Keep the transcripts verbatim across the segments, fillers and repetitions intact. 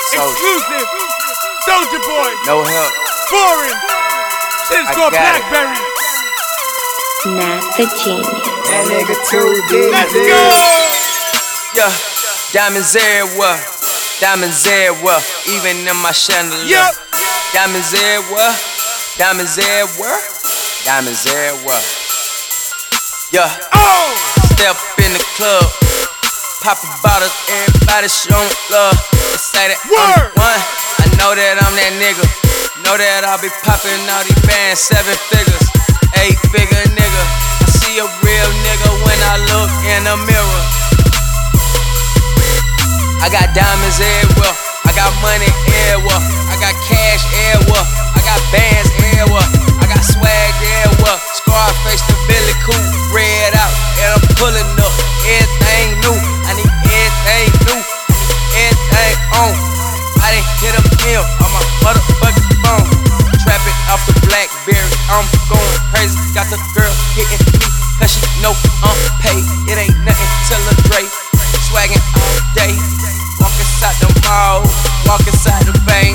Exclusive. Soulja Boy. No help. Foreign. Shit's called Blackberry. Not the genius. That nigga too deep. Let's go. Yeah, diamonds everywhere. Diamonds everywhere. Even in my chandelier. Yep. Diamonds everywhere. Diamonds everywhere. Diamonds everywhere. Yeah. Oh. Step in the club. Poppin' bottles, everybody showin' love. They say that Word. I'm the one. I know that I'm that nigga. Know that I'll be poppin' all these bands, seven figures, eight figure nigga. I see a real nigga when I look in the mirror. I got diamonds everywhere. I got money everywhere. I got cash everywhere. I got bands everywhere. I got swag everywhere. Scarface the Billy Cool, red out, and I'm pullin' up. Everything new. I need everything new. Everything on. I done hit a meal on my motherfucking phone. Trapping off the Blackberry. I'm going crazy. Got the girl hitting me, cause she know I'm paid. It ain't nothing till a Dre. Swaggin' all day. Walk inside the mall. Walk inside the bank.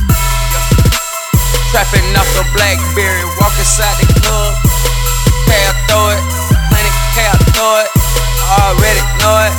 Trapping off the Blackberry. Walk inside the club. K, I throw it. Honey, K, I throw it. Already know it.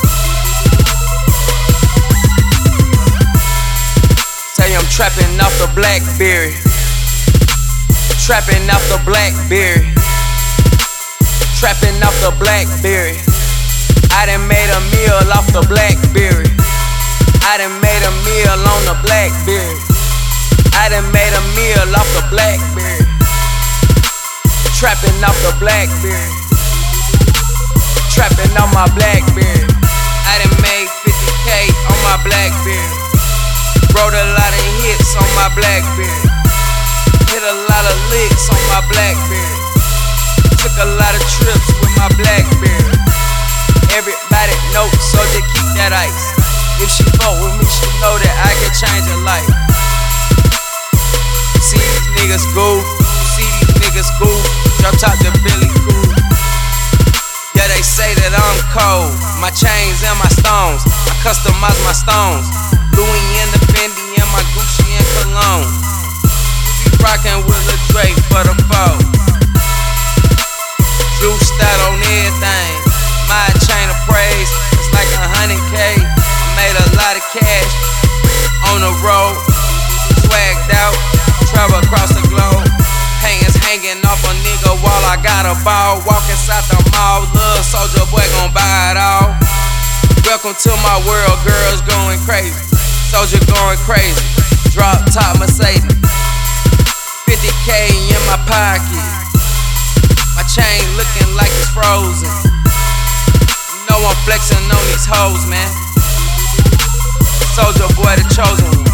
Say I'm trapping off the Blackberry. Trapping off the Blackberry. Trapping off the Blackberry. I done made a meal off the Blackberry. I done made a meal on the Blackberry. I done made a meal off the Blackberry. Trapping off the Blackberry. Trapping on my Blackberry. I done made fifty K on my Blackberry. Wrote a lot of hits on my Blackberry. Hit a lot of licks on my Blackberry. Took a lot of trips with my Blackberry. Everybody know, so just keep that ice. If she fuck with me, she know that I can change her life. See these niggas goof. See these niggas goof. Y'all talk to Billy Cool. Yeah, they say that I'm cold. My chains and my stones. I customize my stones. Louis and the Fendi and my Gucci and Cologne. You be rockin' with Lil Dre for the foe. Juiced out on everything. My chain of praise, it's like a hundred K. I made a lot of cash on the road. Swagged out, travel across the globe. Hangers hanging off a nigga while I got a ball. Walk inside the mall, little Soulja Boy gon' buy it all. Welcome to my world, girls going crazy. Soulja going crazy. Drop top Mercedes. fifty K in my pocket. My chain looking like it's frozen. You know I'm flexing on these hoes, man. Soulja Boy the chosen one.